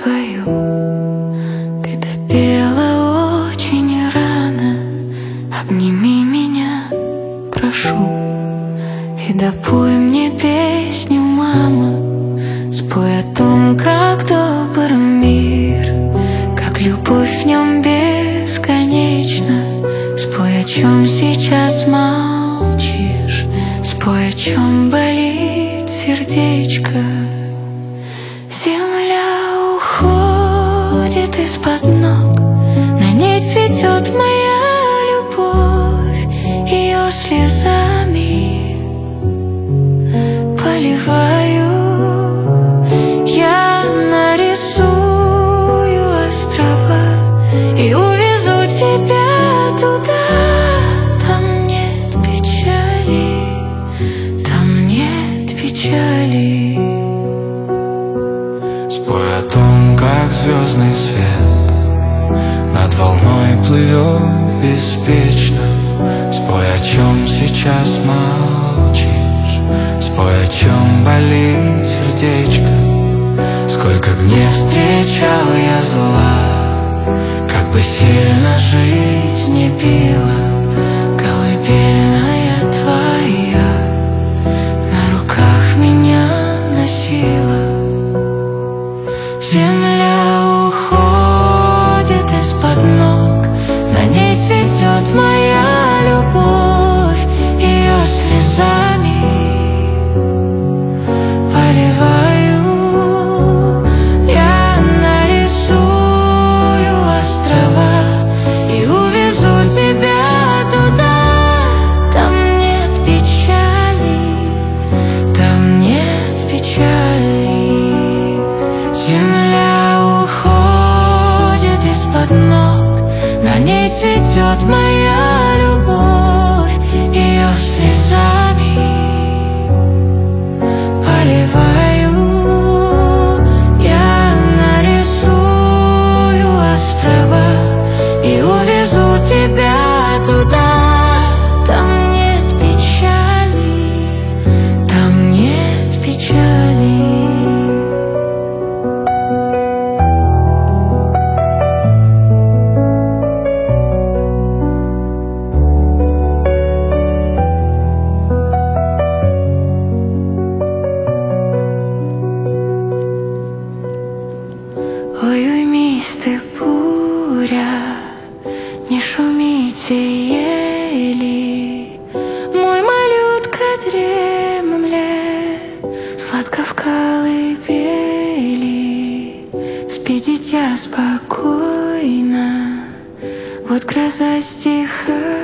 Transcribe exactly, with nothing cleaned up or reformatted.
твою. Ты допела очень рано. Обними меня, прошу, и допой мне песню, мама. Спой о том, как добр мир, как любовь в нем бесконечна. Спой, о чем сейчас молчишь, спой, о чем болит сердечко. Земля уходит из-под ног, на ней цветет моя любовь. Ее слезами поливаю. Я нарисую острова и увезу тебя туда. Там нет печали, там нет печали. Спой о том, как звездный свет над волной плывет беспечно. Спой, о чем сейчас молчишь, спой, о чем болит сердечко. Сколько б не встречал я зла, как бы сильно жизнь не била, колыбельная твоя на руках меня носила. Земля уходит из-под ног, на ней цветет моя любовь. Ее слезами поливаю. Я нарисую острова и увезу тебя туда. Там нет печали, там нет печали. Земля уходит из-под ног, на ней цветет моя любовь. Ее слезами поливаю. Я нарисую острова и увезу тебя туда. Там нет печали, там нет печали. Ой, уймись ты, буря, не шумите ели. Мой малютка дремлет сладко в колыбели. Спи, дитя, спокойно, вот гроза стихает.